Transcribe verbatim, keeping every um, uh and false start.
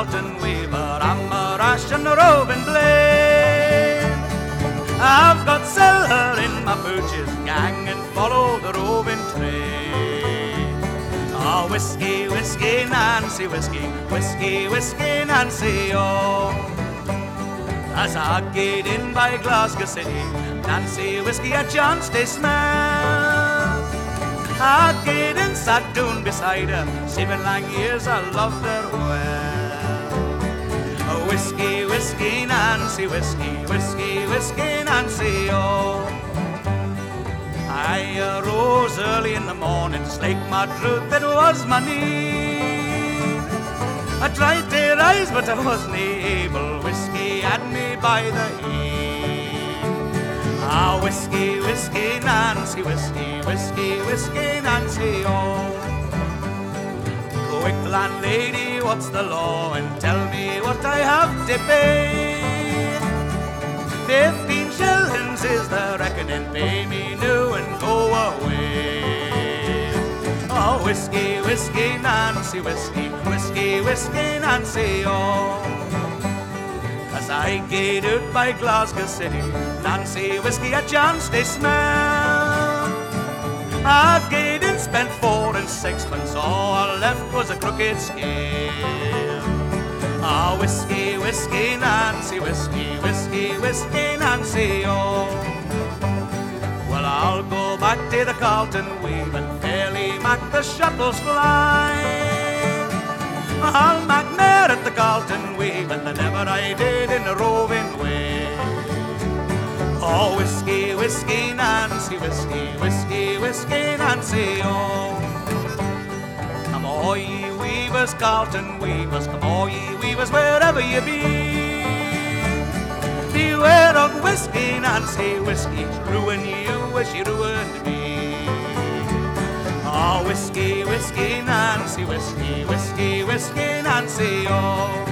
Carlton Weaver, I'm a rash and a roving blade. I've got silver in my booches, gang and follow the roving trade. Oh, whiskey, whiskey, Nancy, whiskey, whiskey, whiskey, Nancy, oh. As I get in by Glasgow City, Nancy whiskey a chance they smell. I get in, sat down beside her, seven long years I loved her well. Oh, whiskey, whiskey, Nancy, whiskey, whiskey, whiskey, Nancy, oh. I arose early in the morning, slaked my truth, it was my need. I tried to rise, but I wasn't able, whiskey had me by the heel. Ah, whiskey, whiskey, Nancy, whiskey, whiskey, whiskey, Nancy, oh. Quick, landlady, what's the law? And tell me what I have to pay. Fifteen shillings is the reckoning, pay me new and go away. Oh, whiskey, whiskey, Nancy, whiskey, whiskey, whiskey, Nancy, oh. As I get out by Glasgow City, Nancy whiskey a chance they smell. I get in, spent four and sixpence, all left was a crooked scale. Ah, whiskey, whiskey, Nancy, whiskey, whiskey, whiskey, Nancy, oh. Well, I'll go back to the Carlton Weave and fairly make the shuttles fly. I'll make mer at the Carlton Weave and the never I did in the roving way. Oh, whiskey, whiskey, Nancy, whiskey, whiskey, whiskey, Nancy, oh. Come all ye weavers, Carlton weavers, come all ye weavers, wherever you be. Beware of whiskey, Nancy, whiskey's ruin you as you ruined me. Oh, whiskey, whiskey, Nancy, whiskey, whiskey, whiskey, Nancy, oh.